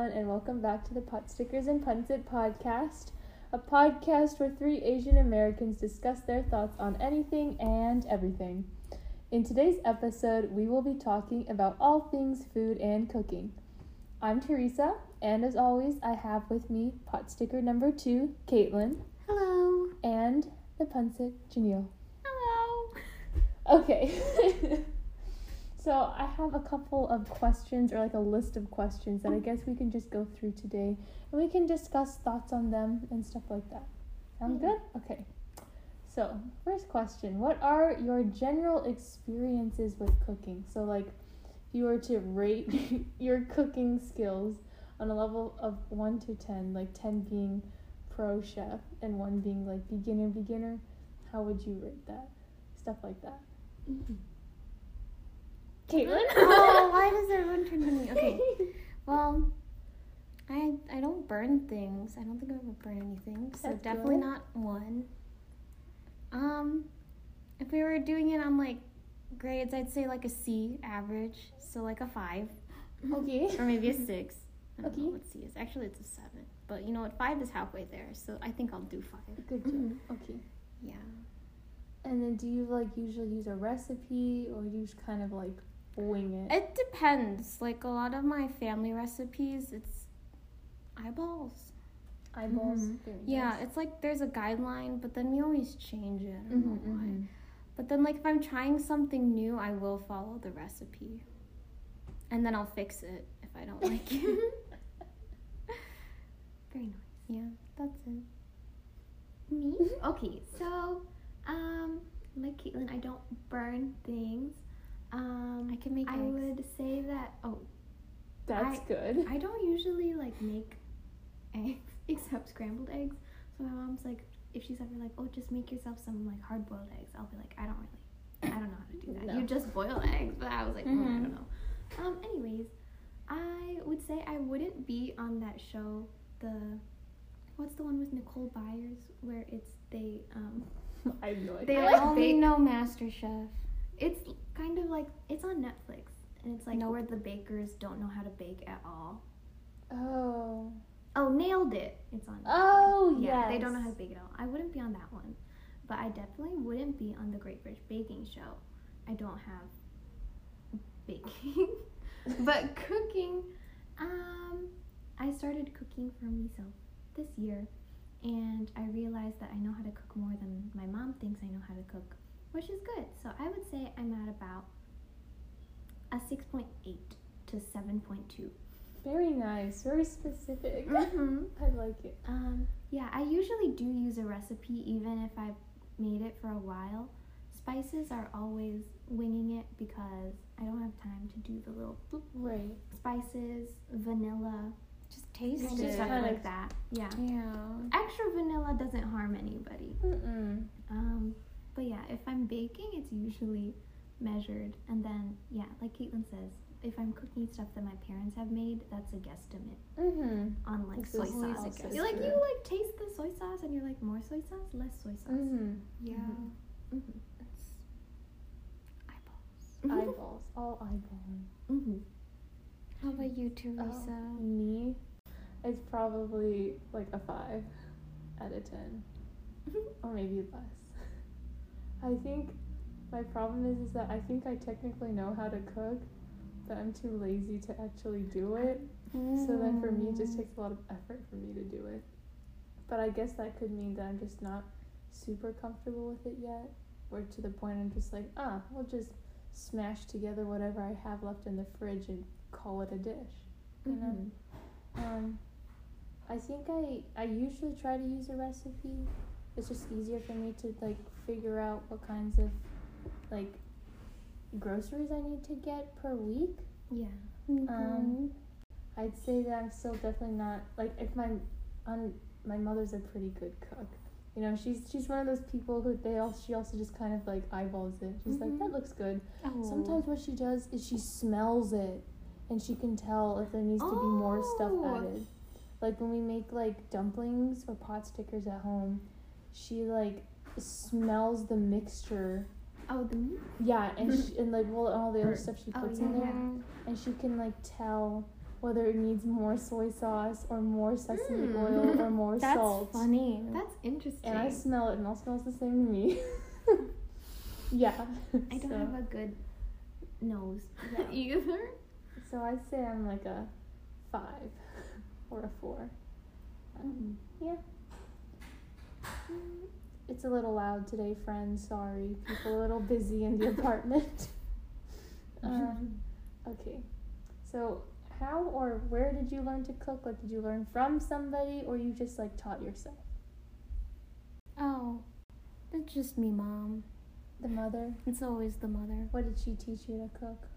everyone, and welcome back to the Pot Stickers and Punsit podcast, a podcast where three Asian Americans discuss their thoughts on anything and everything. In today's episode, we will be talking about all things food and cooking. I'm Teresa, and as always, I have with me pot sticker number 2, Caitlin. Hello. And the Punsit, Janelle. Hello. Okay. So I have a couple of questions, or like a list of questions that I guess we can just go through today, and we can discuss thoughts on them and stuff like that. Sound good? Okay. So, first question, what are your general experiences with cooking? So like, if you were to rate your cooking skills on a level of 1 to 10, like 10 being pro chef and 1 being like beginner, how would you rate that? Stuff like that. Mm-hmm. Caitlin? Oh, why does everyone turn to me? Okay. Well, I don't burn things. I don't think I've ever burned anything. So That's definitely good. not 1. If we were doing it on like grades, I'd say like a C average. So like a 5. Okay. Or maybe a 6. I don't know Okay. what C is. Actually, it's a 7. But you know what? 5 is halfway there. So I think I'll do 5. Good job. Okay. Yeah. And then do you like usually use a recipe, or do you just kind of like wing it? It depends. Like a lot of my family recipes, it's eyeballs. Eyeballs. Mhm. Very Yeah, nice. it's like there's a guideline, but then we always change it. I don't know why. Mhm. But then, like, if I'm trying something new, I will follow the recipe. And then I'll fix it if I don't like it. Very nice. Yeah, that's it. Me? Okay, so, like Caitlin, I don't burn things. I can make I eggs. would say that, That's good. I don't usually, like, make eggs, except scrambled eggs. So my mom's like, if she's ever like, oh, just make yourself some, like, hard-boiled eggs, I'll be like, I don't know how to do that. No. You just boil eggs. But I was like, I Mhm. don't know. Anyways, I would say I wouldn't be on that show, what's the one with Nicole Byers, where they I have no idea. They I like only bake- know MasterChef. It's kind of like, it's on Netflix, and it's like Nope. where the bakers don't know how to bake at all. Oh. Oh, Nailed It! It's on Netflix. Oh, Yeah, they yes. don't know how to bake at all. I wouldn't be on that one, but I definitely wouldn't be on the Great British Baking Show. I don't have baking. But cooking, I started cooking for myself this year, and I realized that I know how to cook more than my mom thinks I know how to cook, which is good. So I would say I'm at about a 6.8 to 7.2. Very nice. Very specific. Mm-hmm. I like it. Yeah, I usually do use a recipe even if I've made it for a while. Spices are always winging it because I don't have time to do the little bloop Right. spices, vanilla, Just taste Just it. stuff kind like of- that. Yeah. Yeah. Extra vanilla doesn't harm anybody. Mm-mm. But yeah, if I'm baking, it's usually measured. And then, yeah, like Caitlin says, if I'm cooking stuff that my parents have made, that's a guesstimate Mm-hmm. on like This soy is sauce. also You're like, true. you like taste the soy sauce, and you're like, more soy sauce, less soy sauce. Mm-hmm. Yeah. Mm-hmm. It's eyeballs. Eyeballs. All eyeballing. Mm-hmm. How about you, Teresa? Me, it's probably like a 5 out of 10. Or maybe less. I think my problem is that I think I technically know how to cook, but I'm too lazy to actually do it. So then for me, it just takes a lot of effort for me to do it. But I guess that could mean that I'm just not super comfortable with it yet. Or to the point I'm just like, we'll just smash together whatever I have left in the fridge and call it a dish. You know? I think I usually try to use a recipe. It's just easier for me to like figure out what kinds of like groceries I need to get per week. Yeah. I'd say that I'm still definitely not like, if my mother's a pretty good cook. You know, she's one of those people who she also just kind of like eyeballs it. She's like, that looks good. Oh. Sometimes what she does is she smells it, and she can tell if there needs to be more stuff Oh. added. Like when we make like dumplings or pot stickers at home, she like smells the mixture. Oh, the meat? Yeah, and and like all the other stuff she Oh, puts yeah, in there, yeah. and she can like tell whether it needs more soy sauce or more sesame oil or more That's salt. funny. That's interesting. And I smell it, and it all smells the same to me. Yeah. I don't so, have a good nose either. So I'd say I'm like a 5 or a 4. Yeah. It's a little loud today, friends. Sorry. People are a little busy in the apartment. Okay. So how or where did you learn to cook? Like, did you learn from somebody or you just like taught yourself? Oh, it's just me, Mom. The mother? It's always the mother. What did she teach you to cook?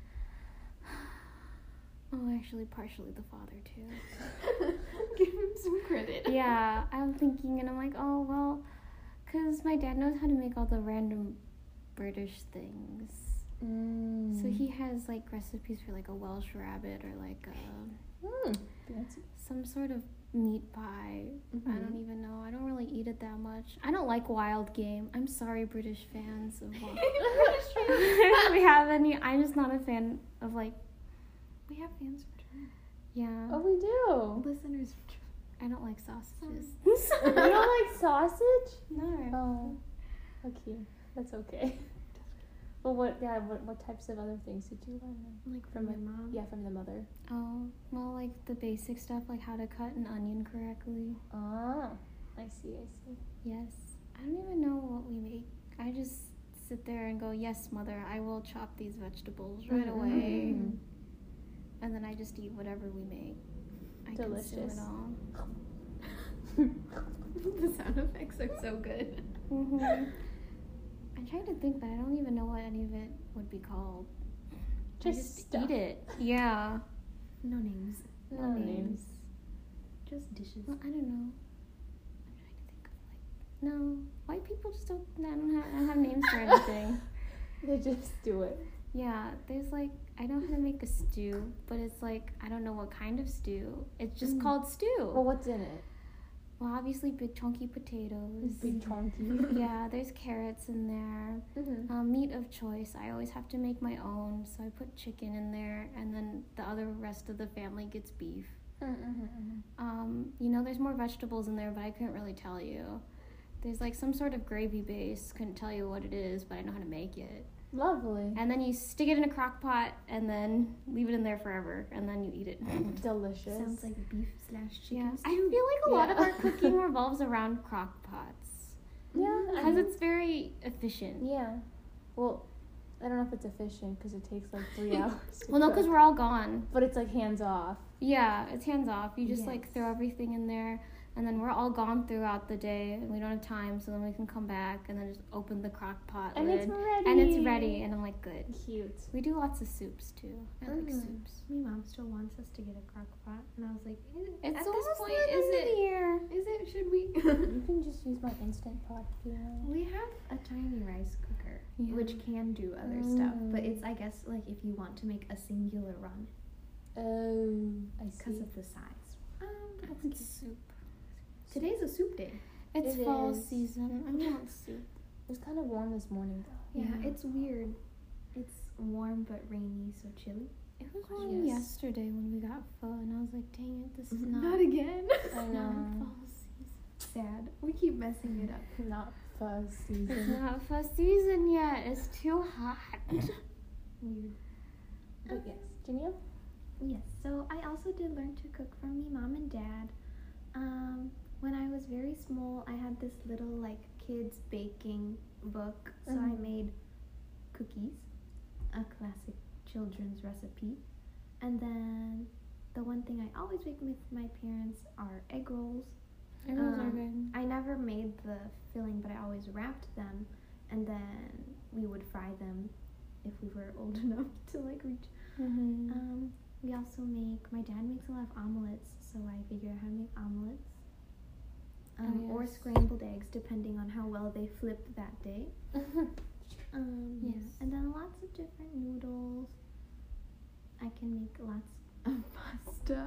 Oh, actually, partially the father, too. Give him some credit. Yeah, I'm thinking, and I'm like, oh, well, because my dad knows how to make all the random British things. So he has, like, recipes for, like, a Welsh rabbit or, like, Fancy. some sort of meat pie. I don't even know. I don't really eat it that much. I don't like wild game. I'm sorry, British fans of wild. If we have any, I'm just not a fan of, like, We have fans from Germany. yeah. Oh, we do. Listeners from Germany. I don't like sausages. You don't like sausage? No. Oh, okay. That's okay. Well, what types of other things did you learn then? Like from From your mom. Yeah, from the mother. Oh, well, like the basic stuff, like how to cut an onion correctly. Ah, I see. Yes. I don't even know what we make. I just sit there and go, yes, mother, I will chop these vegetables right away. Mm. And then I just eat whatever we make. I Delicious. consume it all. The sound effects are so good. I'm trying to think, but I don't even know what any of it would be called. I Just just stuff. eat it. Yeah. No names. No names. Just dishes. Well, I don't know. I'm trying to think of like, no, white people just don't have names for anything. They just do it. Yeah, there's like, I know how to make a stew, but it's like, I don't know what kind of stew. It's just called stew. Well, what's in it? Well, obviously big chunky potatoes. Big chunky. Yeah, there's carrots in there. Meat of choice. I always have to make my own, so I put chicken in there, and then the other rest of the family gets beef. You know, there's more vegetables in there, but I couldn't really tell you. There's like some sort of gravy base. Couldn't tell you what it is, but I know how to make it. Lovely. And then you stick it in a crock pot and then leave it in there forever, and then you eat it. Delicious. Sounds like beef/chicken Yeah, stew. I feel like a lot of Yeah. our cooking revolves around crock pots Yeah. because it's very efficient. Yeah. Well, I don't know if it's efficient because it takes like 3 hours. to Well, no, cook. because we're all gone. But it's like hands off. Yeah, it's hands off. You just like Yes. throw everything in there, and then we're all gone throughout the day, and we don't have time, so then we can come back and then just open the crock pot And lid, it's ready. and it's ready, and I'm like, good. Cute. We do lots of soups too. I like soups. My mom still wants us to get a crock pot, and I was like, It's at this almost point, the end is of the it? year. Is it? Should we? You can just use my Instant Pot if you want. We have a tiny rice cooker, Yeah. which can do other stuff, but it's, I guess, like if you want to make a singular ramen Oh, I because see. of the size. That's It's cute. soup. Today's a soup day. It's It fall is. season. I want soup. It was kind of warm this morning though. Yeah, Yeah. it's weird. It's warm but rainy, so chilly. It was Oh, warm yes. yesterday when we got pho, and I was like, dang it, this is not, Not again. I not know. fall season. Sad. We keep messing it up. Not fuzz It's season. not pho season yet. It's too hot. Weird. But yes, Janelle? Yes, so I also did learn to cook from me mom and dad. When I was very small, I had this little like kids baking book, so I made cookies, a classic children's recipe, and then the one thing I always make with my parents are egg rolls. Egg rolls are good. I never made the filling, but I always wrapped them, and then we would fry them if we were old enough to like reach. We also my dad makes a lot of omelets, so I figured out how to make omelets. Or yes. scrambled eggs, depending on how well they flipped that day. Yes. And then lots of different noodles. I can make lots of pasta.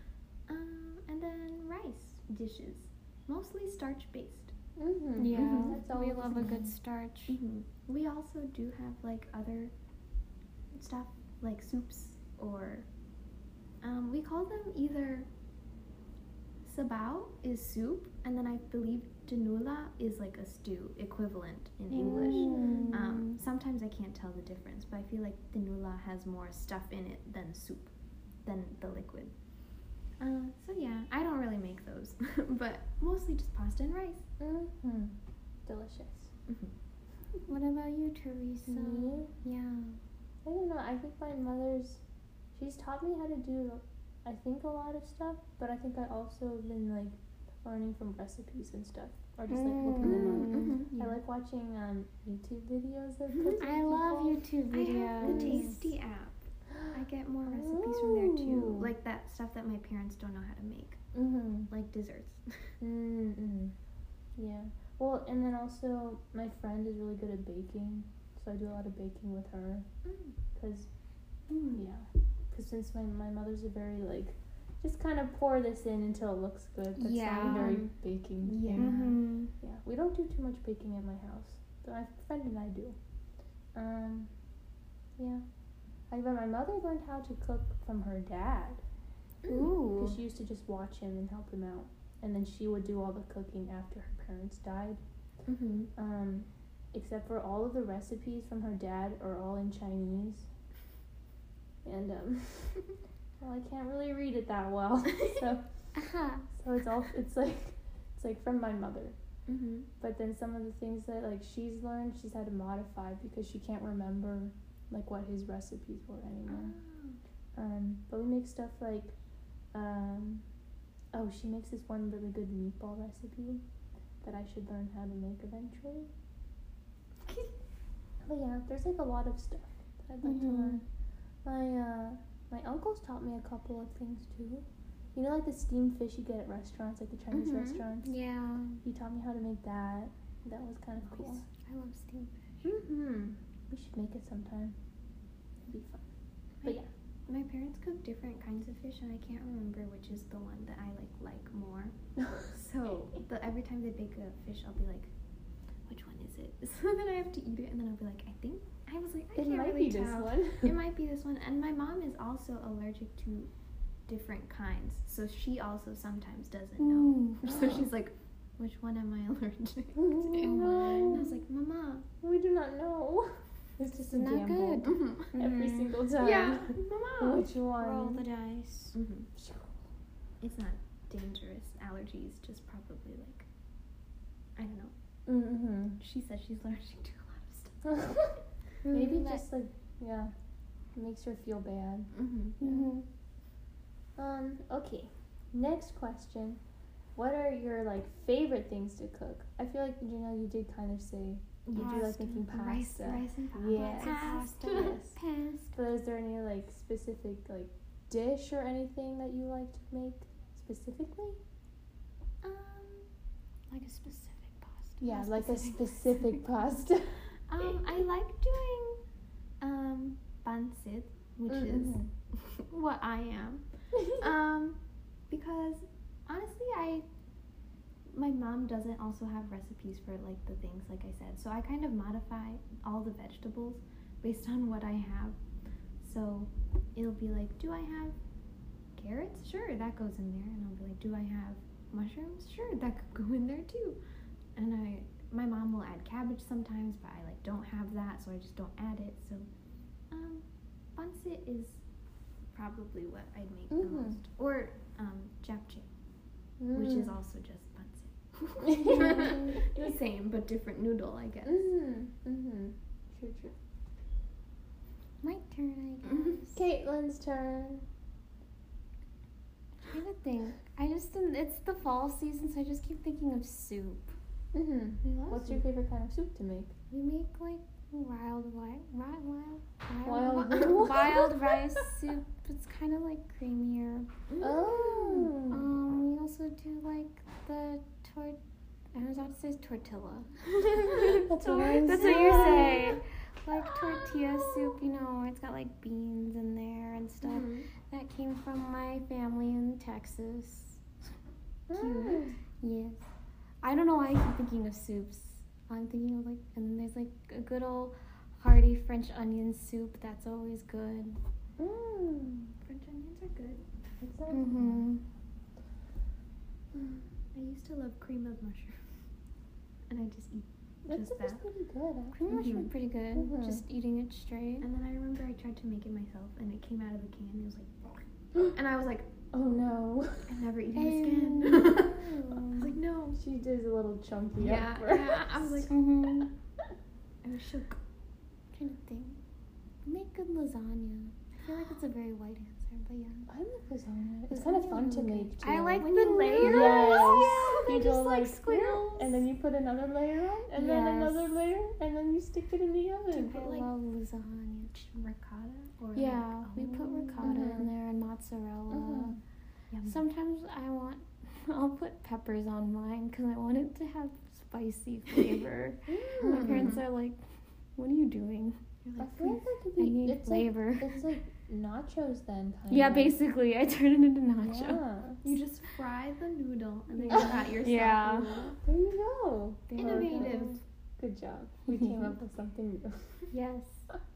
And then rice dishes, mostly starch-based. Yeah, That's we always love a good nice. starch. We also do have like other stuff, like soups, or we call them either sabao is soup, and then I believe dinula is like a stew equivalent in English. Sometimes I can't tell the difference, but I feel like dinula has more stuff in it than soup, than the liquid. So yeah, I don't really make those, but mostly just pasta and rice. Delicious. What about you, Teresa? Me? Yeah. I don't know. I think my mother's, she's taught me how to do, I think, a lot of stuff, but I think I also have been like learning from recipes and stuff, or just like looking them up. I like watching YouTube videos of cooking. I love YouTube videos. I have the Tasty app. I get more recipes from there too, like that stuff that my parents don't know how to make, like desserts. Yeah. Well, and then also my friend is really good at baking, so I do a lot of baking with her. Cause since my mother's a very like, just kind of pour this in until it looks good. That's not a very baking thing. Yeah. We don't do too much baking at my house, but my friend and I do. Yeah. But my mother learned how to cook from her dad. Because she used to just watch him and help him out. And then she would do all the cooking after her parents died. Except for all of the recipes from her dad are all in Chinese. And, well, I can't really read it that well. So it's like from my mother. But then some of the things that, like, she's learned, she's had to modify because she can't remember like what his recipes were anymore. But we make stuff like she makes this one really good meatball recipe that I should learn how to make eventually. But yeah, there's like a lot of stuff that I'd like to learn. My uncle's taught me a couple of things too. You know, like the steamed fish you get at restaurants, like the Chinese restaurants? Yeah. He taught me how to make that. That was kind of cool. I love steamed fish. We should make it sometime. It'd be fun. But yeah. My parents cook different kinds of fish, and I can't remember which is the one that I like more. So every time they bake a fish, I'll be like, which one is it? So then I have to eat it, and then I'll be like, I can't really tell. This one. It might be this one. And my mom is also allergic to different kinds, so she also sometimes doesn't know. So she's like, which one am I allergic to? And I was like, Mama, we do not know. It's just a not gamble. good. Every single time. Yeah, Mama. Which one? Roll the dice. It's not dangerous allergies, just probably like, I don't know. She says she's allergic to a lot of stuff. Maybe just like, it makes her feel bad. Okay, next question. What are your like favorite things to cook? I feel like, you did kind of say you do like making pasta. Rice and pasta. Yes. Pasta. Yes. Pasta. But is there any like specific like dish or anything that you like to make specifically? Like a specific pasta. Yeah, like a specific pasta. I like doing pancit, which is what I am. Because honestly, my mom doesn't also have recipes for like the things like I said, so I kind of modify all the vegetables based on what I have. So it'll be like, do I have carrots? Sure, that goes in there. And I'll be like, do I have mushrooms? Sure, that could go in there too. And my mom will add cabbage sometimes, but I like don't have that, so I just don't add it. So pancit is probably what I'd make the most. Or japchae, which is also just pancit. The same, but different noodle, I guess. True. My turn, I guess. Caitlin's turn. I'm trying to think. It's the fall season, so I just keep thinking of soup. What's your favorite kind of soup to make? We make like wild rice soup. It's kind of like creamier. We also do like the I was about to say tortilla. That's what you say. Like tortilla soup, it's got like beans in there and stuff. That came from my family in Texas. Cute. Yes. I don't know why I keep thinking of soups. I'm thinking of and then there's like a good old hearty French onion soup. That's always good. French onions are good. Exactly. Mhm. I used to love cream of mushroom, and I just eat. That Just stuff is that. pretty good, actually. Cream mushroom is pretty good. Mhm. Just eating it straight. And then I remember I tried to make it myself, and it came out of the can. And it was like, and I was like, Oh no. I'm never eating this again. I was like, no. She does a little chunky Yeah, at first. yeah. I was like, Mhm. I was shook. Trying to think. Make good lasagna. I feel like it's a very white answer, but yeah. I like lasagna. It's kind of fun to make too. I like When the you layer Yes. They You just go like like squirrels. and then you put another layer on, and then Yes. another layer, and then you stick it in the oven. put, I like, love lasagna. Ricotta or Yeah, like, we put ricotta in there and mozzarella. Mhm. Yum. Sometimes I'll put peppers on mine because I want it to have spicy flavor. My parents are like, "What are you doing?" You're I like, feel like that could I be. need It's flavor. like it's like nachos then, kind Yeah, of. basically, I turn it into nacho. Yeah. you just fry the noodle and then you Yeah. got yourself Yeah. a little. There you go. Innovative. Good job. We came up with something new. Yes.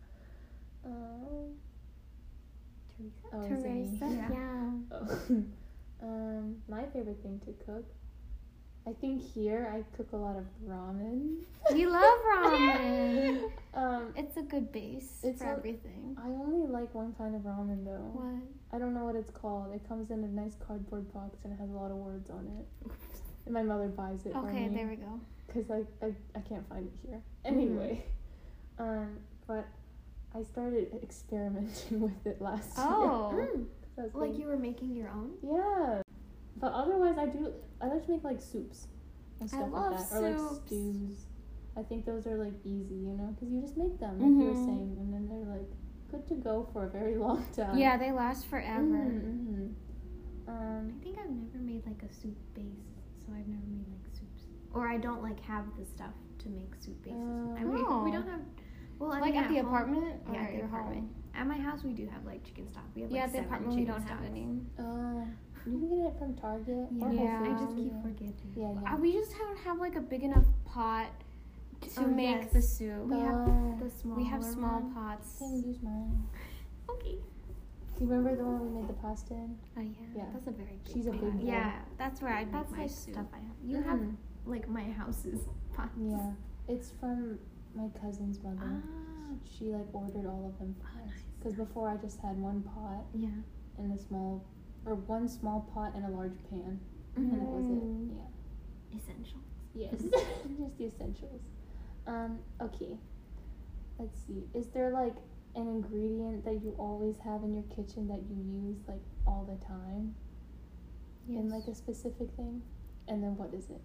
Teresa? Oh, Teresa. Zany. Yeah. Oh. My favorite thing to cook. I think here I cook a lot of ramen. We love ramen. Um, It's a good base It's for a- everything. I only like one kind of ramen though. What? I don't know what it's called. It comes in a nice cardboard box and it has a lot of words on it. And my mother buys it for Okay, me. there we go. Because I can't find it here. Anyway, but I started experimenting with it last year. Oh. 'Cause I was Like getting- you were making your own? Yeah. But otherwise, I like to make like soups and stuff love like that, or like soups. stews. I think those are like easy, you know, because you just make them like you were Mhm. saying, and then they're like good to go for a very long time. Yeah, they last forever. Mhm. I think I've never made like a soup base, so I've never made like soups. Or I don't like have the stuff to make soup bases. Oh. We don't have. Well, I Like mean, at the home- apartment or Yeah, at at the your apartment. home? At my house, we do have like chicken stock. We have Yeah, like at the 7 apartment we chicken don't have stocks. any. You can get it from Target. Or Yeah. Whole I just Foods, keep yeah. forgetting. Yeah, yeah. We just don't have like a big enough pot to Oh, make yes. the soup. We have Oh. the small. We have small pots. I can use mine. Okay. You remember the one we made the pasta in? Oh yeah, Yeah. that's a very big She's a pot. big one. Yeah, That's where I make that's my like soup. stuff I have. You have Mhm. like my house's pots. Yeah, it's from my cousin's mother. Ah. She like ordered all of them for Oh, us. nice. Because before I just had one pot Yeah. and one small pot and a large pan, and Mhm. that was Mm. it. Yeah. Essential. Yes, just the essentials. Okay. Let's see. Is there like an ingredient that you always have in your kitchen that you use like all the time? In like a specific thing? And then what is it?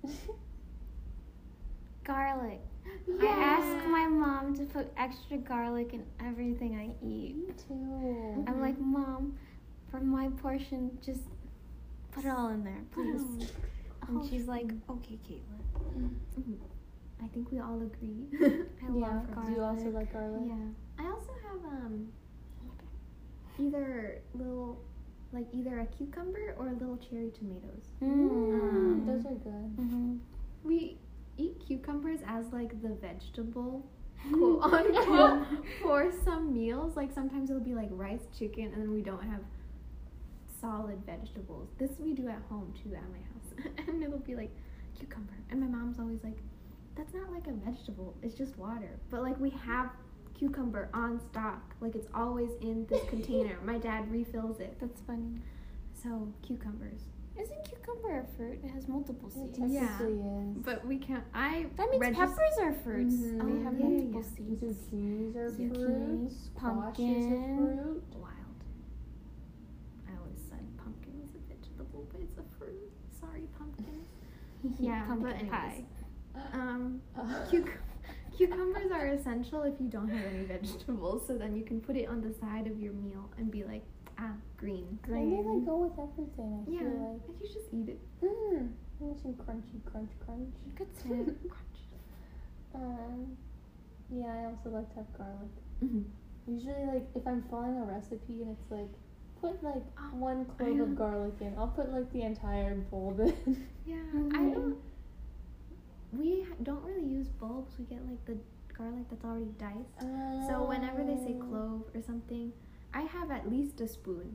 Garlic. I ask my mom to put extra garlic in everything I eat. Me too. I'm like, Mom, for my portion, just put it all in there, please. And she's like, okay, Caitlin. Mhm. I think we all agree. I Yeah. love garlic. Do you also like garlic? Yeah. I also have either either a cucumber or little cherry tomatoes. Mm. Those are good. Mm-hmm. We eat cucumbers as like the vegetable quote unquote for some meals. Like sometimes it'll be like rice, chicken, and then we don't have solid vegetables. This we do at home too at my house. And it'll be like cucumber. And my mom's always like, that's not like a vegetable, it's just water. But like we have cucumber on stock. Like it's always in this container. My dad refills it. That's funny. So cucumbers. Isn't cucumber a fruit? It has multiple It seeds. technically Yeah. is. But we can't That means peppers are fruits. Mhm. They have Oh, yeah, multiple yeah. seeds. Zucchinis are Zucchini, fruits. Squash is a pumpkin. fruit. Wild. I always said pumpkin was a vegetable, but it's a fruit. Sorry, pumpkins. Yeah, Pumpkin but anyways. pie. Cucumbers are essential if you don't have any vegetables, so then you can put it on the side of your meal and be like, green. And they like go with everything, I Yeah, feel like. and you just eat it. Nice and crunchy, crunch. Good snack. Yeah, I also like to have garlic. Mhm. Usually, like, if I'm following a recipe and it's like, put like Oh, one I clove know. of garlic in, I'll put like the entire bowl in. Yeah, Mhm. we don't really use bulbs. We get like the garlic that's already diced. So whenever they say clove or something, I have at least a spoon.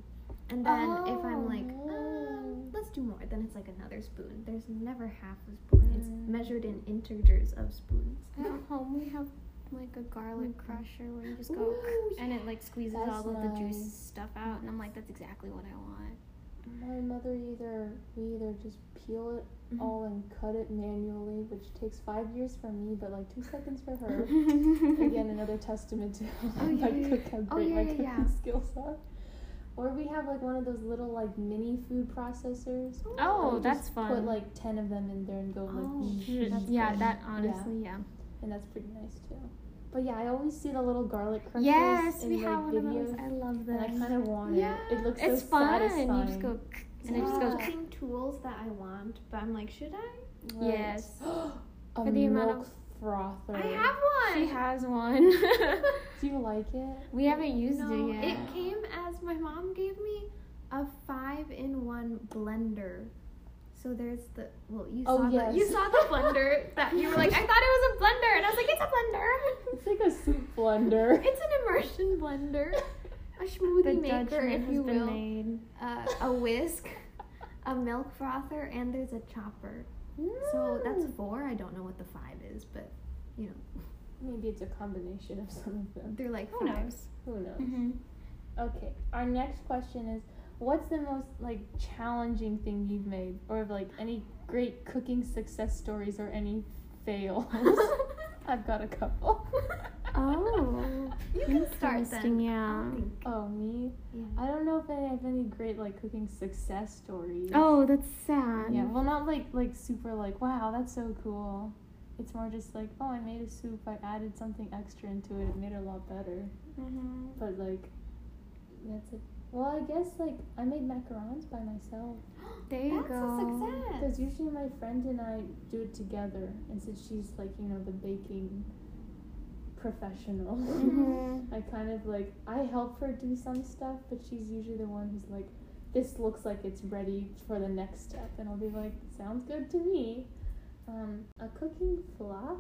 And then if I'm like, let's do more, then it's like another spoon. There's never half a spoon. It's measured in integers of spoons. At home we have like a garlic crusher where you just go and it like squeezes That's all of the juice nice. stuff out, and I'm like, that's exactly what I want. My mother we either just peel it all and cut it manually, which takes 5 years for me, but like 2 seconds for her. Again, another testament to how great my cooking skills are. Or we have like one of those little like mini food processors. Oh, You that's just fun. Put like 10 of them in there and go like. That's that honestly, yeah. And that's pretty nice too. But yeah, I always see the little garlic crunchers Yes, in we like have one videos, of those. I love them. and I kind of want it. It looks It's so fun. satisfying. You just go and it just goes. Cooking tools that I want, but I'm like, should I? Right. Yes. A For the amount milk frother. I have one. She has one. Do you like it? We haven't used No, it yet. it came as my mom gave me a 5-in-1 blender. So there's the you saw the blender that you were like, I thought it was a blender, and I was like, it's a blender. It's like a soup blender. It's an immersion blender, a smoothie maker, if you will, made. a whisk, a milk frother, and there's a chopper. So that's 4. I don't know what the 5 is, but you know, Maybe it's a combination of some of them. they're like Who 5. knows? Who knows? Mm-hmm. Okay, our next question is, what's the most like challenging thing you've made, or like any great cooking success stories or any fails? I've got a couple. Oh, You can start interesting, then. yeah. I'll think. Oh, me? Yeah. I don't know if I have any great like cooking success stories. Oh, that's sad. Yeah, well, not like super like, wow, that's so cool. It's more just like, oh, I made a soup, I added something extra into it, it made it a lot better. Mm-hmm. But like, that's it. Well, I guess like I made macarons by myself. There you That's go. a success. Because usually my friend and I do it together, and since she's like, you know, the baking professional, Mm-hmm. I kind of like, I help her do some stuff, but she's usually the one who's like, this looks like it's ready for the next step, and I'll be like, sounds good to me. A cooking flop?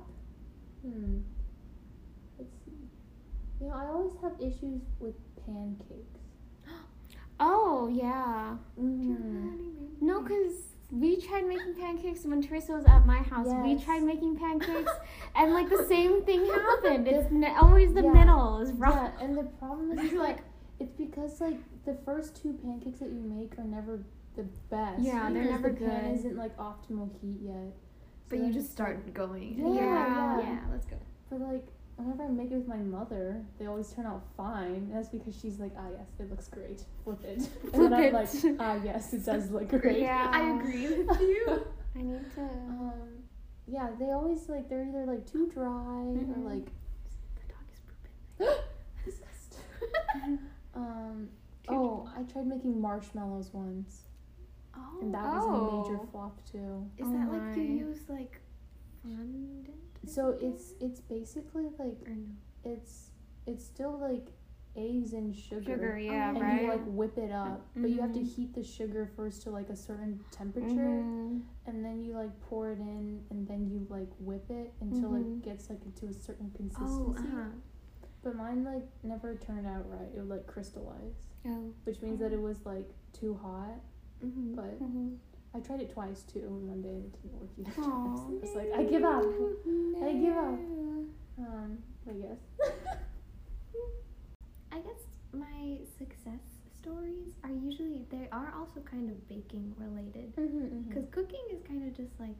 Let's see. You know, I always have issues with pancakes. Oh, yeah. Mm-hmm. No, because we tried making pancakes when Teresa was at my house. We Yes. tried making pancakes, and like the same thing happened. It's always the Yeah. middle is wrong. Yeah, and the problem is You're like, it's because like the first 2 pancakes that you make are never the best. Yeah, they're because never the pan good. isn't like optimal heat yet. But So you then just it's, like, start going. Yeah. Yeah, let's go. But like whenever I make it with my mother, they always turn out fine. And that's because she's like, ah yes, it looks great. Flip it. And Flip then I'm it. like, ah yes, it does look great. Yeah. I agree with you. I need to. Yeah, they always like, they're either like too dry Mhm. or like The dog is pooping. disgusting. Oh, I tried making marshmallows once, Oh. and that was a major Oh. flop too. Is Oh that like you my. use like fondant? So it's basically like Or no? it's still like eggs and Sugar, yeah, and right. you like whip it up, but you have to Mhm. heat the sugar first to like a certain temperature, Mhm. and then you like pour it in, and then you like whip it until Mhm. it gets like into a certain Oh, consistency. uh-huh. But mine like never turned out right. It would like crystallize, Oh. which means that it was like too hot. Mm-hmm. But Mm-hmm. I tried it twice too, and one day it didn't work either. Aw. So I was like, I give up. I give up. But yes. I guess my success stories are usually, they are also kind of baking related. Because cooking is kind of just like,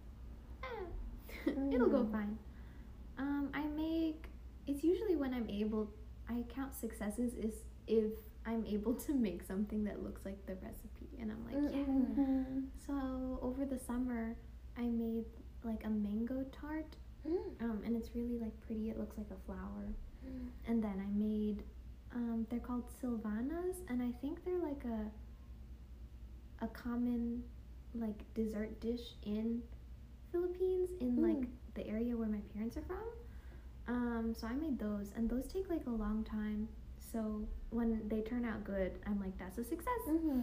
it'll go fine. I make, it's usually when I'm able, I count successes is if I'm able to make something that looks like the recipe. And I'm like, yeah. Mm-hmm. So over the summer, I made like a mango tart. And it's really like pretty. It looks like a flower. And then I made, they're called Sylvanas, and I think they're like a common like dessert dish in Philippines, in like the area where my parents are from. So I made those, and those take like a long time. So when they turn out good, I'm like, that's a success.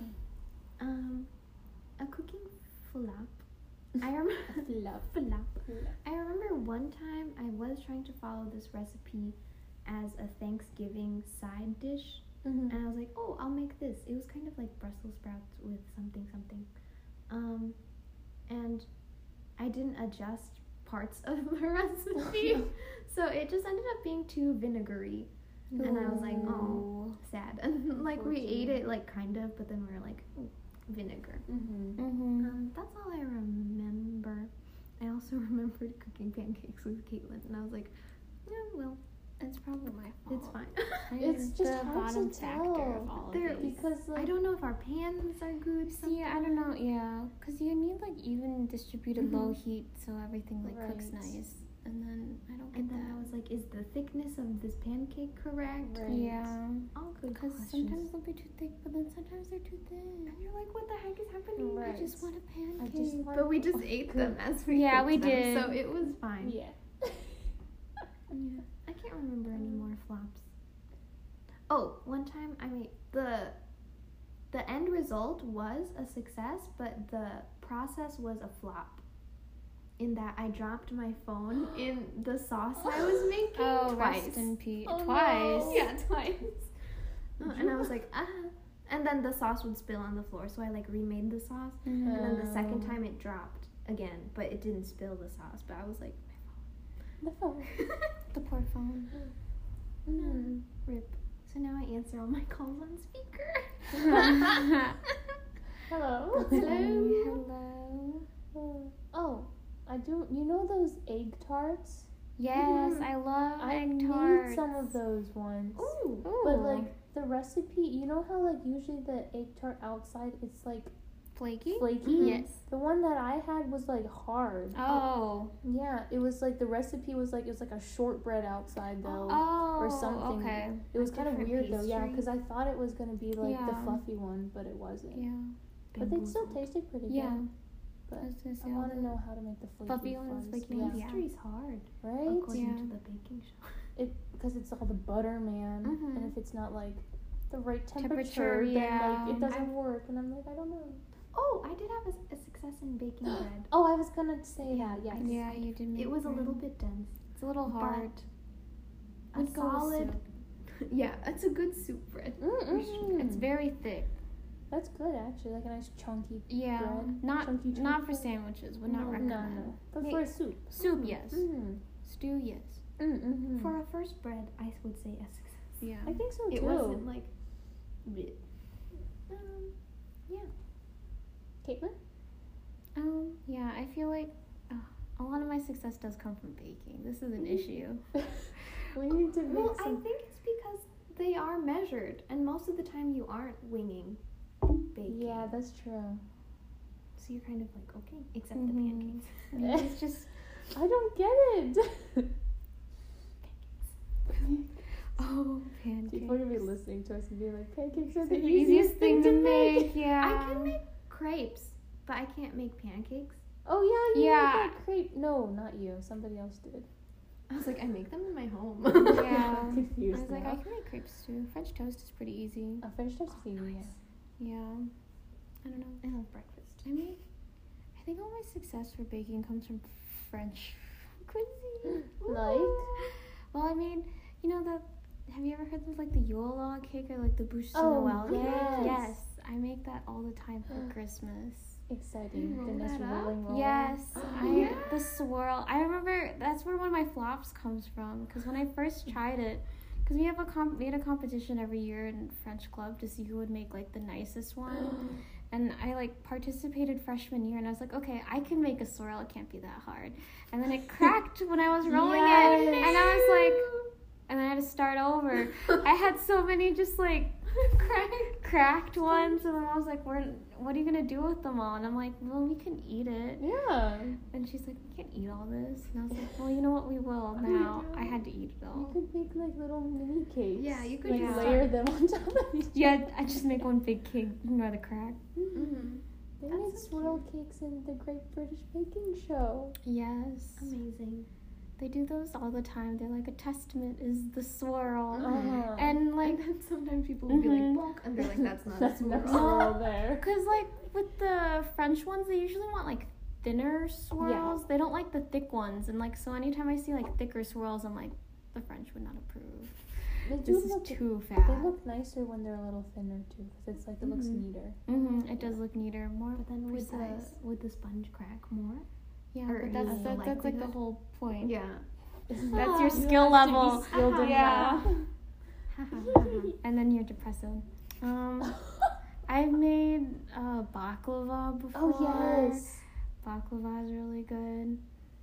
A cooking flop. I remember I remember one time I was trying to follow this recipe as a Thanksgiving side dish And I was like, oh, I'll make this. It was kind of like Brussels sprouts with something. And I didn't adjust parts of the recipe. So it just ended up being too vinegary. Ooh. And I was like, oh, sad. And like we ate it like kind of, but then we were like, ooh, vinegar. That's all I remember. I also remembered cooking pancakes with Caitlin, and I was like, yeah, well, It's probably my fault. it's fine. It's just the hard bottom to factor tell. of all of There- these. Because like I don't know if our pans are good. See, I don't know, yeah, because you need like even distributed low heat so everything like cooks Right. nice, and then I don't get And then I that. was like, is the thickness of this pancake correct? Right. Yeah, All good because questions. sometimes they'll be too thick, but then sometimes they're too thin. And you're like, what the heck is happening? Right. I just want a I pancake. just want But we just ate them as we Yeah, cooked we them, did. so it was fine. yeah. Yeah. I can't remember any more flops. Oh, one time I made the end result was a success, but the process was a flop. In that I dropped my phone in the sauce I was making Oh, twice. rest in peace. Oh, Twice. no. Yeah, twice. And I was like, and then the sauce would spill on the floor, so I like remade the sauce. And then the second time it dropped again, but it didn't spill the sauce. But I was like, The phone. The poor phone. rip. So now I answer all my calls on speaker. Hello. Hello. Oh, I do. You know those egg tarts? Yes, I love I egg made tarts. some of those once. Ooh. But like the recipe, you know how like usually the egg tart outside it's like flaky. flaky? Yes. The one that I had was like hard. Oh. Yeah, it was like the recipe was like it was like a shortbread outside though. Oh. Or something. Okay. It was A kind of different weird though, yeah, pastry? because I thought it was gonna be like the Yeah. fluffy one, but it wasn't. Yeah. But they still Bamboozled. tasted pretty Yeah. good. But I was gonna say I all want to the- know how to make the flaky fluffy ones, ones. flaky yeah. ones, yeah. Pastry's hard, Right? according Yeah. to the baking show. Because it's all the butter, man. Mhm. And if it's not like the right Temperature, then yeah. like it doesn't work. And I'm like, I don't know. Oh, I did have a success in baking bread. Oh, I was gonna say that. Yes. Yeah, you did make It was a bread. little bit dense. It's a little hard. A Would go with solid. soup. Yeah, it's a good soup bread. It's very thick. That's good actually, like a nice chunky Yeah. bread. Not Chunky not for bread. sandwiches. Would not No, recommend. No. But Hey. for a soup. Soup, yes. Mm. Stew, yes. For a first bread, I would say a success. Yeah. I think so too. It wasn't like. bleh. Caitlin? Yeah, I feel like a lot of my success does come from baking. This is an issue. We need to make Well, I some. think it's because they are measured, and most of the time you aren't winging baking. Yeah, that's true. So you're kind of like, okay, except Mhm. the pancakes. Maybe it's just I don't get it. oh pancakes. People are gonna be listening to us and be like, pancakes are The the easiest thing to make. I Yeah. can make crepes, but I can't make pancakes. Oh yeah, you Yeah. made that crepe. No, not you. Somebody else did. I was like, I make them in my home. Yeah. I'm I confused was like, now. I can make crepes too. French toast is pretty easy. A French toast is easy. nice. Yeah. I don't know. I love breakfast. I think all my success for baking comes from French cuisine. Like? Well, I mean, you know that. Have you ever heard of like the Yule log cake or like the bûche de Oh, Noël cake? yes. Yes, I make that all the time for Christmas. Exciting. You The roll nice that up? rolling roll. Yes, yeah. the swirl. I remember that's where one of my flops comes from. Because when I first tried it, because we had a competition every year in French club to see who would make like the nicest one. And I like participated freshman year, and I was like, okay, I can make a swirl. It can't be that hard. And then it cracked when I was rolling it, and I was like, and I had to start over. I had so many just like cracked ones, and then I was like, what are you gonna do with them all? And I'm like, well, we can eat it. Yeah. And she's like, we can't eat all this. And I was like, well, you know what, we will now. I had to eat it You all. could make like little mini cakes. Yeah, you could like just layer them on top of each other. Yeah, I just make one big cake, ignore the crack. Mm-hmm. They That's made so swirl cakes in the Great British Baking Show. Yes. Amazing. They do those all the time. They're like, a testament is the swirl. Uh-huh. And like, And then sometimes people will be like, Mhm. bonk, and they're like, that's not a That's swirl. not swirl there. because like with the French ones, they usually want like thinner swirls. They don't like the thick ones. And like, so anytime I see like thicker swirls, I'm like, the French would not approve. They this do is look too They fat. look nicer when they're a little thinner too, because it's like it looks neater. It does look neater, more But then precise. would the sponge crack more? Yeah, or but that's is the like the likelihood? whole point. Yeah. That's your You skill have to be level. skilled in Yeah. that. And then you're depressing. I've made baklava before. Oh yes. Baklava is really good.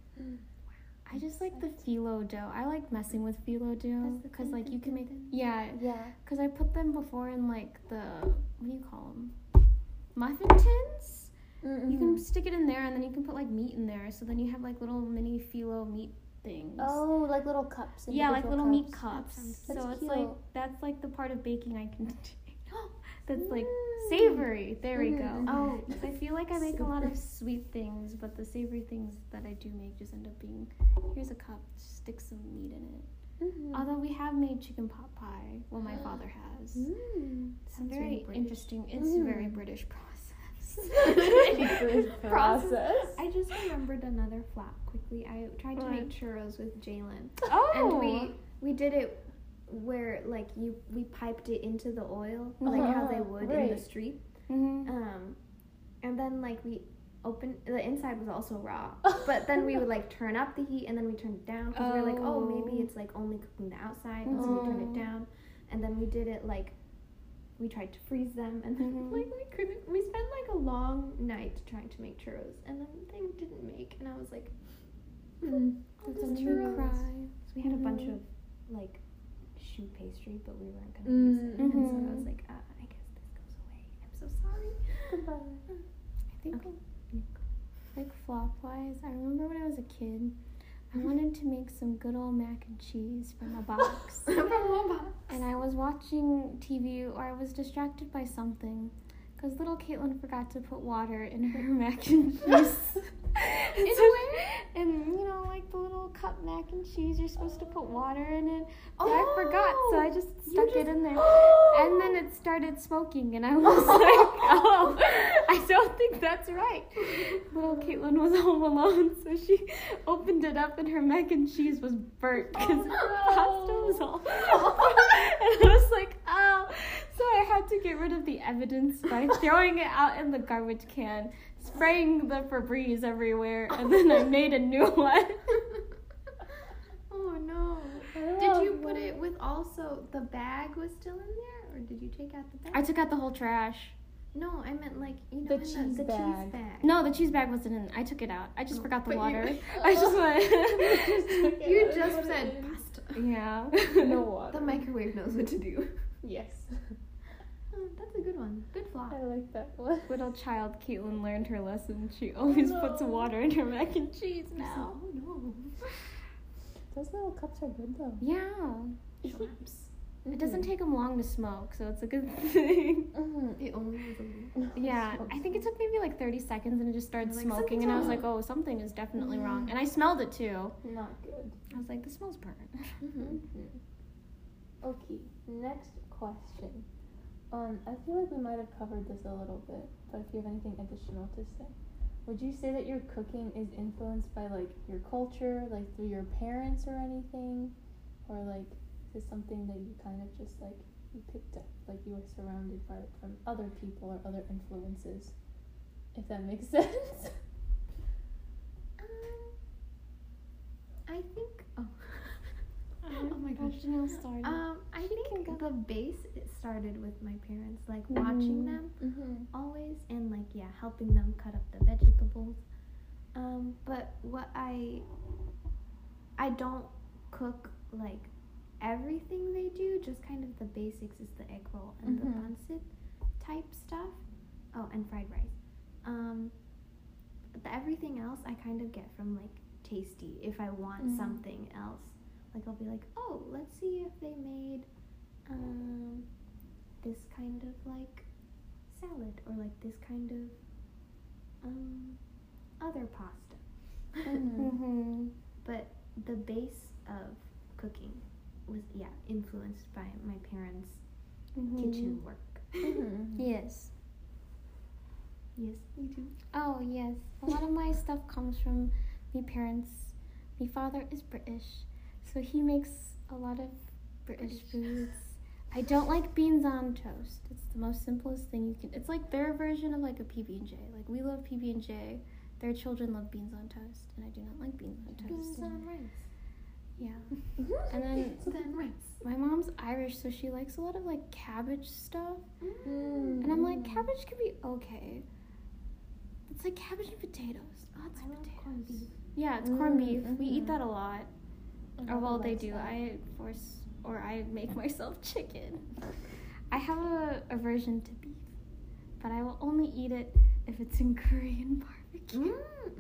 I just like the phyllo dough. I like messing with phyllo dough because like you can make Yeah. because I put them before in like the what do you call them, muffin tins. Mm-hmm. You can stick it in there and then you can put like meat in there. So then you have like little mini phyllo meat things. Oh, like little cups. Yeah, like little meat cups. cups. That's So it's cute. like that's like the part of baking I can that's like savory. There we go. Mhm. Oh, I feel like I make a lot of sweet things, but the savory things that I do make just end up being here's a cup, stick some meat in it. Mm-hmm. Although we have made chicken pot pie, well my father has. It's Sounds very very British. interesting. It's a very British process. Process. I just remembered another flop quickly. I tried to What? make churros with Jalen. Oh, And we did it where like we piped it into the oil like how they would in the right. street. Mm-hmm. And then like we opened the inside was also raw, but then we would like turn up the heat and then we turned it down because we were like, oh, maybe it's like only cooking the outside, and so we turned it down, and then we did it like we tried to freeze them, and then like we couldn't. We spent like a long night trying to make churros, and then they didn't make, and I was like, all That's these a new churros. cry. So we had a bunch of like choux pastry, but we weren't gonna use it, and so I was like, I guess this goes away. I'm so sorry. Goodbye. I think Okay. like flop wise, I remember when I was a kid, I wanted to make some good old mac and cheese from a box. And I was watching TV or I was distracted by something because little Caitlin forgot to put water in her mac and cheese. And you know, like the little cup mac and cheese, you're supposed to put water in it. But I forgot, so I just stuck it in there. And then it started smoking, and I was like, oh, I don't think that's right. Little Caitlin was home alone, so she opened it up, and her mac and cheese was burnt because the pasta was all. And I was like, oh. So I had to get rid of the evidence by throwing it out in the garbage can, spraying the Febreze everywhere, and then I made a new one. Oh no. Did you put it with also the bag was still in there, or did you take out the bag? I took out the whole trash. No, I meant like The in cheese the bag. cheese bag. No, the cheese bag wasn't in. I took it out. I just forgot the but water. you- I just went. You just said pasta. Yeah. No water. The microwave knows what to do. Yes. Oh, that's a good one. Good flop. I like that one. Little child Caitlin learned her lesson. She always puts no. water in her mac and cheese now. Oh no. Those little cups are good though. Yeah. Schlaps. It doesn't take them long to smoke, so it's a good thing. Mm-hmm. It only was a little. Yeah, I think it took maybe like 30 seconds and it just started You're like, smoking, "Something's and I was wrong." like, oh, something is definitely wrong. And I smelled it too. Not good. I was like, this smells burnt. Okay, next question. I feel like we might have covered this a little bit, but if you have anything additional to say. Would you say that your cooking is influenced by like your culture, like through your parents or anything? Or like is it something that you kind of just like you picked up, like you were surrounded by it from other people or other influences? If that makes sense. I think. Oh my gosh. Janelle started. I think the base it started with my parents, like watching them always, and like helping them cut up the vegetables. But what I don't cook like everything they do, just kind of the basics is the egg roll and the pancit type stuff. Oh, and fried rice. But everything else I kind of get from like Tasty if I want something else. Like I'll be like, oh, let's see if they made this kind of like salad or like this kind of other pasta. But the base of cooking was influenced by my parents' kitchen work. Yes. Yes, me too. Oh, yes. A lot of my stuff comes from my parents. My father is British, so he makes a lot of British foods. I don't like beans on toast. It's the most simplest thing you can. It's like their version of like a PB&J. Like we love PB&J. Their children love beans on toast, and I do not like beans on toast. Beans on rice. Yeah. And then my mom's Irish, so she likes a lot of like cabbage stuff. And I'm like, cabbage can be okay. It's like cabbage and potatoes. Lots of potatoes. Corned beef. Yeah, it's corned beef. We Mhm. eat that a lot. Or well, they do. That. I make myself chicken. I have a aversion to beef, but I will only eat it if it's in Korean barbecue.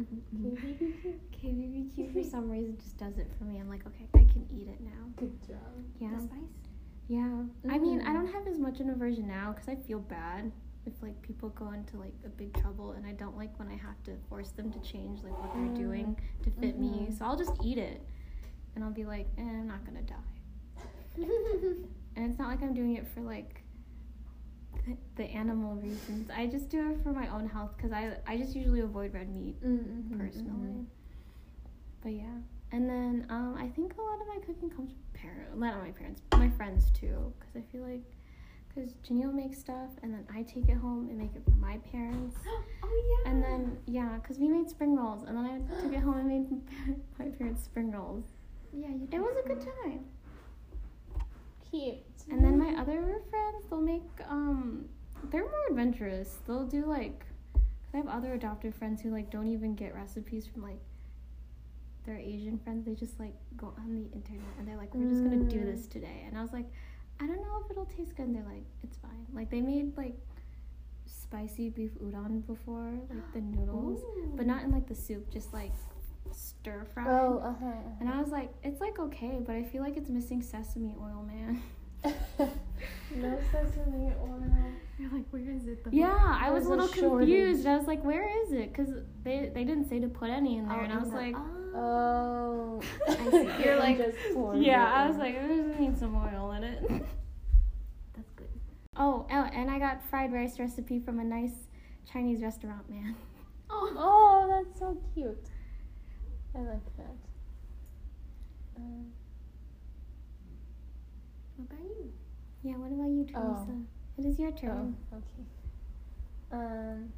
KBBQ for some reason just does it for me. I'm like, okay, I can eat it now. Good job. Yeah. The spice? Yeah. I mean, I don't have as much an aversion now because I feel bad if like people go into like a big trouble, and I don't like when I have to force them to change like what they're doing to fit me. So I'll just eat it, and I'll be like, I'm not gonna die. And it's not like I'm doing it for like the animal reasons. I just do it for my own health because I just usually avoid red meat personally. But yeah. And then I think a lot of my cooking comes from my friends too, because I feel like because Janelle makes stuff and then I take it home and make it for my parents. Oh yeah. And then because we made spring rolls, and then I took it home and made my parents spring rolls. Yeah, you It was a good time. Cute. And then my other friends, they'll make they're more adventurous. They'll do like, cause I have other adopted friends who like don't even get recipes from like their Asian friends. They just like go on the internet and they're like, we're just gonna do this today. And I was like, I don't know if it'll taste good. And they're like, it's fine. Like they made like spicy beef udon before, like the noodles, but not in like the soup, just like stir fried. Oh, And I was like, it's like okay, but I feel like it's missing sesame oil, man. No sesame oil. You're like, where is it? Yeah, I was a little shortage. confused. I was like, where is it? Because they didn't say to put any in there, and I was like, Oh. I see. You're like, Just poured yeah, it I in. was like, I need some oil in it. That's good. Oh, and I got fried rice recipe from a nice Chinese restaurant, man. Oh, that's so cute. I like that. What about you? Yeah, what about you, Teresa? It is your turn. Okay.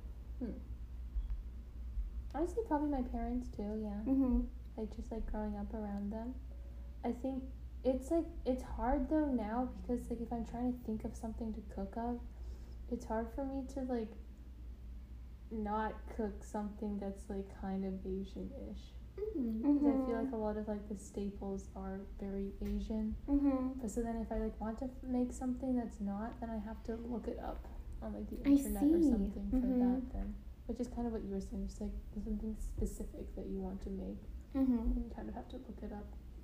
Honestly, probably my parents too. Yeah. Mm-hmm. Like just like growing up around them. I think it's like it's hard though now because like if I'm trying to think of something to cook of, it's hard for me to like not cook something that's like kind of Asian-ish. Because I feel like a lot of like the staples are very Asian. But so then if I like want to make something that's not, then I have to look it up on like the internet or something for that then. Which is kind of what you were saying, just like something specific that you want to make. And you kind of have to look it up.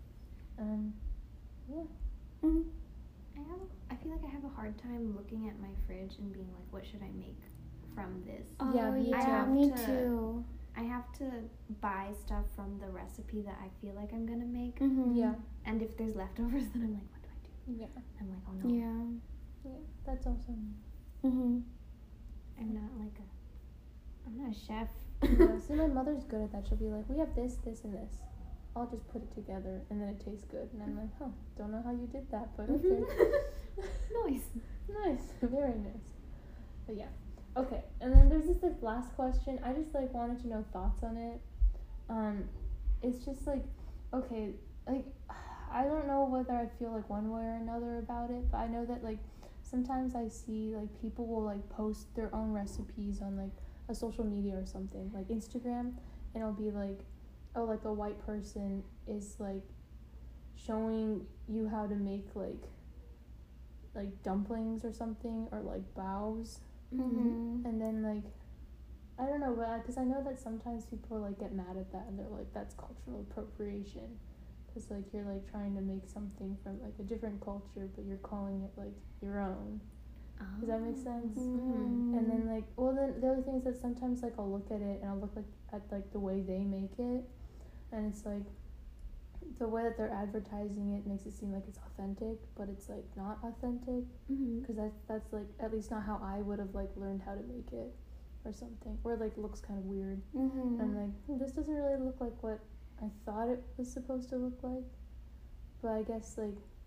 Yeah. I feel like I have a hard time looking at my fridge and being like, what should I make from this? Oh, Yeah, me yeah, too. me too. I have to buy stuff from the recipe that I feel like I'm gonna make. Yeah. And if there's leftovers, then I'm like, what do I do? Yeah. I'm like, oh no. Yeah. Yeah. That's also me. I'm not a chef. Yeah, see, my mother's good at that. She'll be like, we have this, this, and this. I'll just put it together, and then it tastes good. And I'm like, don't know how you did that, but okay. Nice. Nice. Very nice. But yeah. Okay. And then there's this like last question. I just like wanted to know thoughts on it. It's just like, okay, like I don't know whether I feel like one way or another about it, but I know that like sometimes I see like people will like post their own recipes on like a social media or something, like Instagram, and it'll be like, oh, like a white person is like showing you how to make like dumplings or something, or like baos, and then like I don't know, but because I know that sometimes people like get mad at that and they're like, that's cultural appropriation, because like you're like trying to make something from like a different culture but you're calling it like your own. Does that make sense? And then like, well, then the other thing is that sometimes like I'll look at it and I'll look like at like the way they make it, and it's like the way that they're advertising it makes it seem like it's authentic, but it's like not authentic, because that's like at least not how I would have like learned how to make it or something, or it like looks kind of weird. And I'm like, this doesn't really look like what I thought it was supposed to look like. But I guess like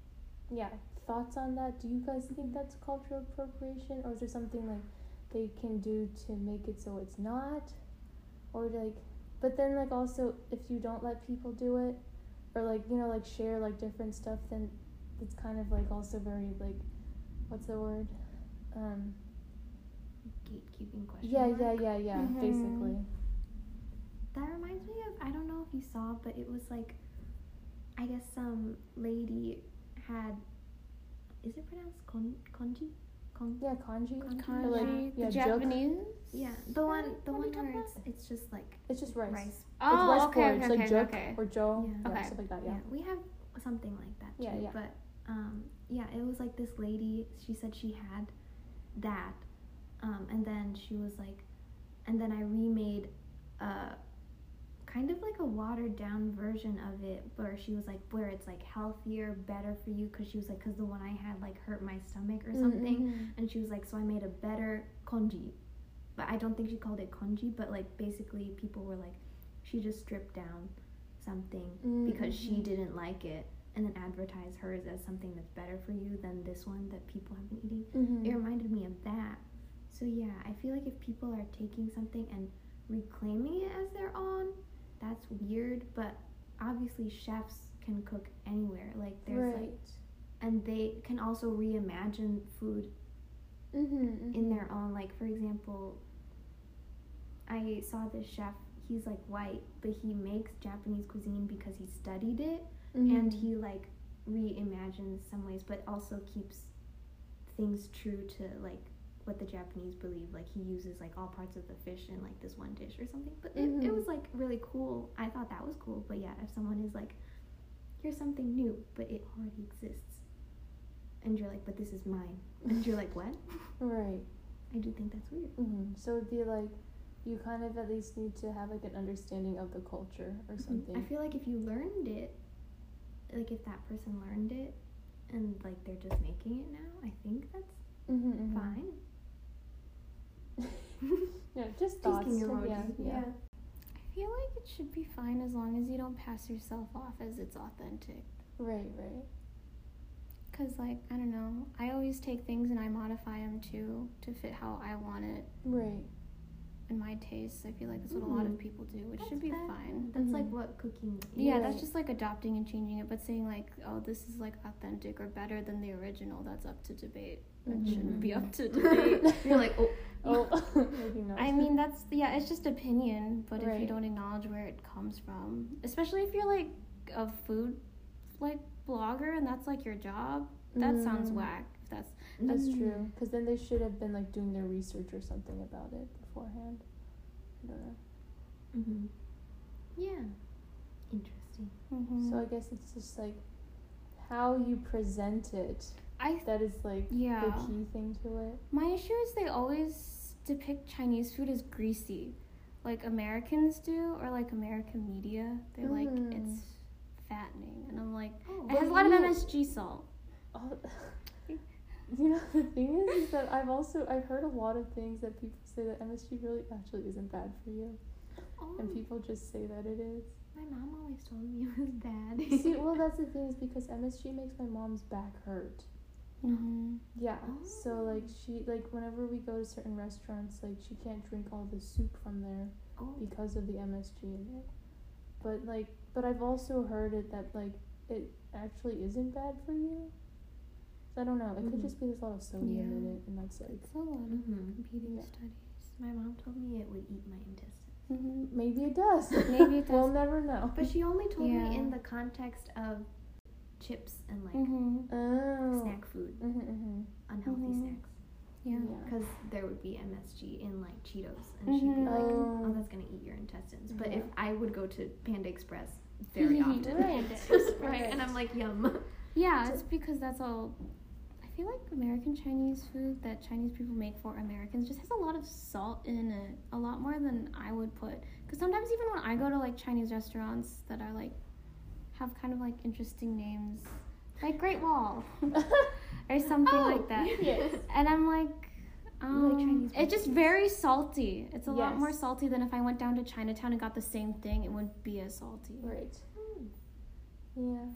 yeah, thoughts on that? Do you guys think that's cultural appropriation, or is there something like they can do to make it so it's not, or like, but then like also if you don't let people do it, or like like share like different stuff, then it's kind of like also very like, what's the word? Gatekeeping question. Yeah, mark. yeah, basically. That reminds me of, I don't know if you saw, but it was like, I guess some lady had, is it pronounced kanji? Yeah, kanji. Kanji, Or like, the yeah, Japanese. Yeah, the one What are you where talking it's just like It's just rice. rice. Oh, it's rice okay, porridge, okay, like okay, juk okay. or jo, Yeah. Okay. stuff like that. Yeah, Yeah. we have something like that too. Yeah, yeah. But yeah, it was like this lady. She said she had that, and then she was like, and then I remade kind of like a watered down version of it, where she was like, where it's like healthier, better for you, because she was like, because the one I had like hurt my stomach or something, and she was like, so I made a better konji, but I don't think she called it konji, but like basically people were like, she just stripped down something because she didn't like it, and then advertise hers as something that's better for you than this one that people have been eating. It reminded me of that. So yeah, I feel like if people are taking something and reclaiming it as their own, that's weird, but obviously chefs can cook anywhere. Like there's like, and they can also reimagine food in their own. Like for example, I saw this chef, he's like white, but he makes Japanese cuisine because he studied it, and he like reimagines some ways, but also keeps things true to like what the Japanese believe. Like he uses like all parts of the fish in like this one dish or something, but it was like really cool. I thought that was cool. But yeah, if someone is like, here's something new but it already exists, and you're like, but this is mine, and you're like, what? Right. I do think that's weird. So it'd be like, you kind of at least need to have like an understanding of the culture or something. I feel like if you learned it, like if that person learned it and like they're just making it now, I think that's fine. Yeah, just thoughts. Yeah. I feel like it should be fine as long as you don't pass yourself off as it's authentic. Right. Cause like, I don't know, I always take things and I modify them to fit how I want it. Right. In my taste, I feel like that's what a lot of people do, which should be fine. That's like what cooking is. Yeah, that's just like adopting and changing it, but saying like, oh, this is like authentic or better than the original, that's up to debate. That shouldn't be up to debate. You're like, Maybe not. I mean, that's, yeah, it's just opinion, but if you Right. don't acknowledge where it comes from, especially if you're like a food like blogger and that's like your job, that sounds whack. That's true, because then they should have been like doing their research or something about it beforehand. I don't know. yeah, interesting. So I guess it's just like how you present it. That is like the key thing to it. My issue is they always depict Chinese food as greasy, like Americans do, or like American media. They're like, it's fattening, and I'm like, it has a lot of MSG salt. You know, the thing is that I've heard a lot of things that people say that MSG really actually isn't bad for you, and people just say that it is. My mom always told me it was bad. See, well, that's the thing, is because MSG makes my mom's back hurt. Yeah, so like she, like whenever we go to certain restaurants, like she can't drink all the soup from there because of the MSG in it. But I've also heard it that like it actually isn't bad for you. I don't know. It could just be there's a lot of sodium in it, and that's like. It's a lot of competing studies. My mom told me it would eat my intestines. Maybe it does. Maybe it does. We'll never know. But she only told me in the context of chips and like snack food, unhealthy snacks. Yeah. Because there would be MSG in like Cheetos, and she'd be like, "Oh, that's gonna eat your intestines." But if I would go to Panda Express very often, right, and I'm like, "Yum." Yeah, it's because that's all. I feel like American Chinese food that Chinese people make for Americans just has a lot of salt in it, a lot more than I would put. Because sometimes even when I go to like Chinese restaurants that are like have kind of like interesting names, like Great Wall or something like that, and I'm like, it's just very salty. It's a lot more salty than if I went down to Chinatown and got the same thing. It wouldn't be as salty. Right. Yeah.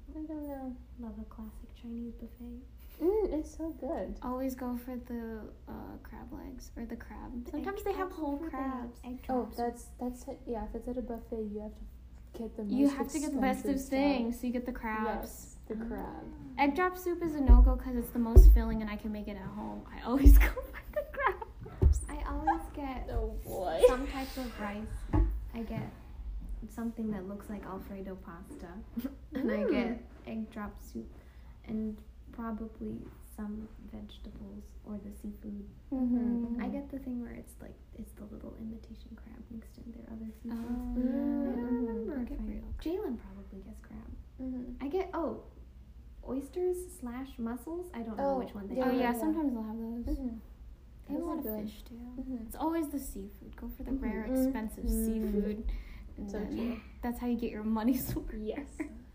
I don't know. Love a classic Chinese buffet. It's so good. Always go for the crab legs or the crab. The Sometimes egg they have drops whole over the crabs. egg Oh, drops. that's it. Yeah, if it's at a buffet, you have to get the most You have to get the best of expensive stuff. things, so you get the crabs. Yes, the crab. Egg drop soup is a no-go because it's the most filling and I can make it at home. I always go for the crabs. I always get Oh boy. some type of rice. I get something that looks like Alfredo pasta. And I get egg drop soup and probably some vegetables or the seafood. Mm-hmm. I get the thing where it's like it's the little imitation crab mixed in their other Oh, seafoods. yeah. I don't remember I if get real Jalen probably gets crab. Mm-hmm. I get oysters / mussels. I don't know Oh, which one they Oh are. yeah, yeah. sometimes they'll have those. Mm-hmm. They have a Those lot are of good. fish too. Mm-hmm. It's always the seafood. Go for the Mhm. rare, Mhm. expensive Mhm. seafood. And So then true. that's how you get your money's worth. Yes.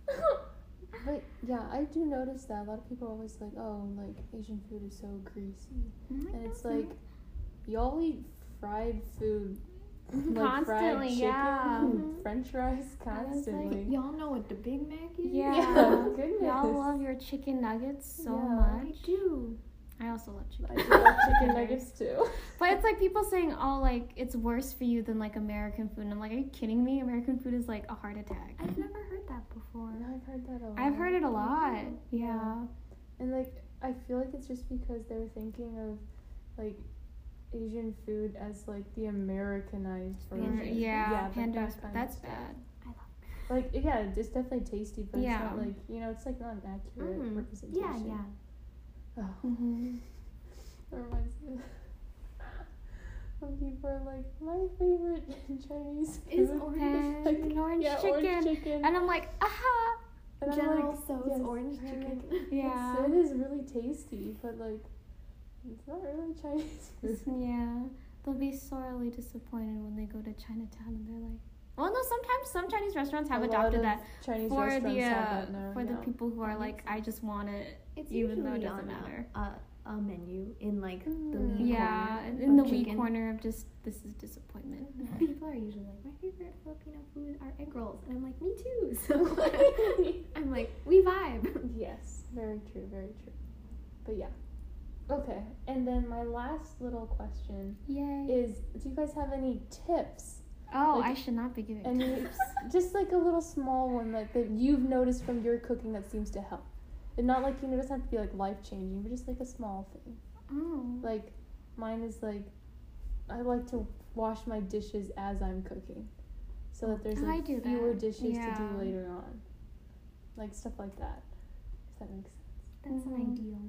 But yeah, I do notice that a lot of people are always like, oh, like Asian food is so greasy, and it's like, y'all eat fried food, like fried Constantly, chicken, yeah. French fries I was like, constantly. Y'all know what the Big Mac is? Yeah. Goodness. Y'all love your chicken nuggets so Yeah. I much. do. I also love I chicken. do love chicken nuggets too. But it's like people saying, oh, like, it's worse for you than, like, American food. And I'm like, are you kidding me? American food is, like, a heart attack. I've never heard that before. And I've heard that a lot. I've heard it a lot. Yeah. And like, I feel like it's just because they're thinking of like Asian food as like the Americanized version. Yeah, like Pandas, that kind that's of stuff. bad. Like, yeah, it's definitely tasty, but Yeah. it's not like, you know, it's like not an accurate Yeah, representation. yeah. Oh, Mm-hmm. that reminds me when people are like, my favorite Chinese food Is orange like, And orange yeah, chicken. orange chicken. And I'm like, aha! And I'm General like, Tso's yes, orange and I'm chicken. like, Yeah. It is really tasty, but like, it's not really Chinese food. Yeah. They'll be sorely disappointed when they go to Chinatown and they're like, well, no, sometimes some Chinese restaurants have A lot adopted of that Chinese for restaurants the have that now, for the yeah. people who are That like, makes I just want it. It's Even though it usually doesn't on matter. a menu in like the Mm. wee Yeah, corner in the of wee chicken. corner of just, this is disappointment. People are usually like, my favorite Filipino food are egg rolls, and I'm like, me too. So I'm like, we vibe. Yes, very true, very true. But yeah. Okay, and then my last little question Yay. is, do you guys have any tips? Oh, like, I should not be giving Any, tips. just like a little small one that you've noticed from your cooking that seems to help. And not like, you know, it doesn't have to be like life-changing, but just like a small thing. Oh. Like, mine is like, I like to wash my dishes as I'm cooking. So that there's Oh, I like do fewer that. dishes to Yeah. do later on. Like stuff like that. If that makes sense. That's Mhm. an ideal.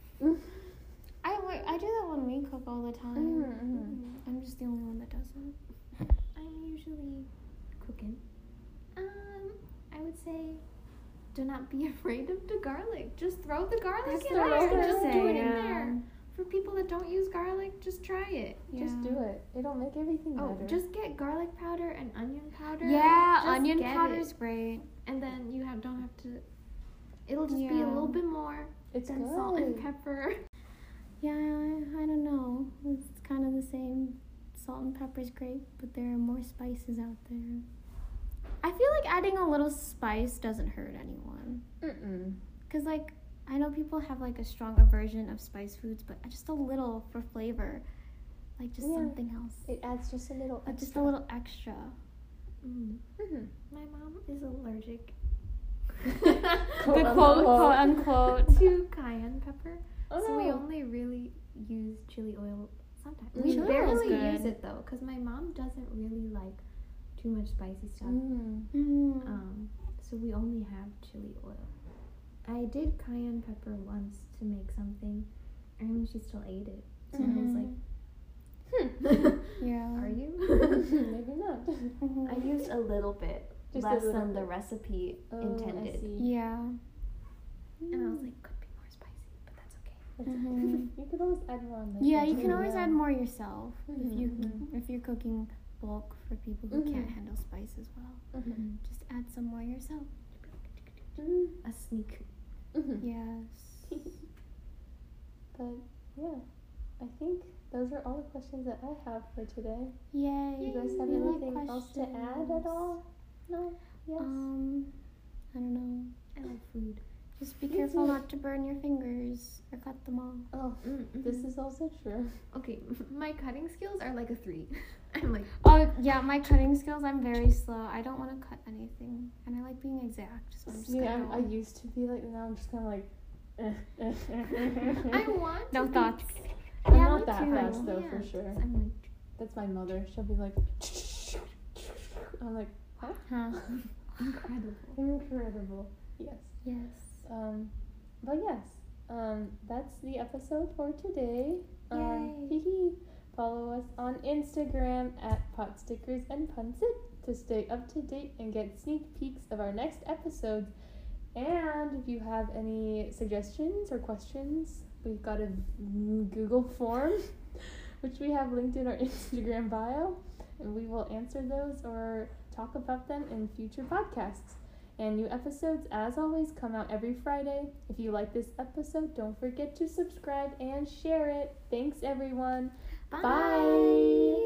I do that when we cook all the time. Mm-hmm. I'm just the only one that doesn't. I'm usually cooking. I would say, do not be afraid of the garlic. Just throw the garlic That's in the there. right thing to Just say, do it yeah. in there. For people that don't use garlic, just try it. Just do it. It'll make everything Oh, better. just get garlic powder and onion powder. Yeah, Just onion get powder it. is great. And then you don't have to. It'll just be a Yeah. little bit more it's than good. salt and pepper. Yeah, I don't know. It's kind of the same. Salt and pepper is great, but there are more spices out there. I feel like adding a little spice doesn't hurt anyone. Mm-mm. Because, like, I know people have, like, a strong aversion of spice foods, but just a little for flavor. Like, just Yeah. something else. It adds just a little extra. Just a little extra. Mm-hmm. My mom is allergic Good quote unquote. to cayenne pepper. Oh, So we no. only really use chili oil sometimes. Mm. We Chili barely oil's good. use it though, because my mom doesn't really like too much spicy stuff. Mm. So we only have chili oil. I did cayenne pepper once to make something, and she still ate it. So I was like, Yeah. "Are you?" Maybe not. Mhm. I used a little bit, Just a less little than the bit. recipe Oh, intended. I see. Yeah. And I was like, could be more spicy, but that's okay. Mhm. You could always add more on the Yeah, you kitchen, can always yeah. add more yourself Mhm. if you're cooking bulk for people who can't Mhm. handle spice as well. Mhm. Just add some more yourself. Mm. A sneak. Mhm. Yes. But yeah, I think those are all the questions that I have for today. Yay. You guys have Any anything else to add at questions? all? No? Yes? I don't know. I love food. Just be careful not to burn your fingers or cut them off. Oh, this is also true. Okay, my cutting skills are like a 3. I'm like, Oh, yeah, my cutting skills, I'm very slow. I don't want to cut anything. And I like being exact, so I'm just Yeah, gonna I used to be like, now I'm just kind of like, I want No to thoughts. I'm Yeah, not me that too. fast though, Yeah, for sure. I'm like, That's my mother. She'll be like, I'm like, Huh. incredible. incredible. Yes. Yes. But yes, that's the episode for today. Yay. Follow us on Instagram at Potstickers and Punsit to stay up to date and get sneak peeks of our next episodes. And if you have any suggestions or questions, we've got a Google form, which we have linked in our Instagram bio, and we will answer those or talk about them in future podcasts. And new episodes, as always, come out every Friday. If you like this episode, don't forget to subscribe and share it. Thanks, everyone. Bye. Bye.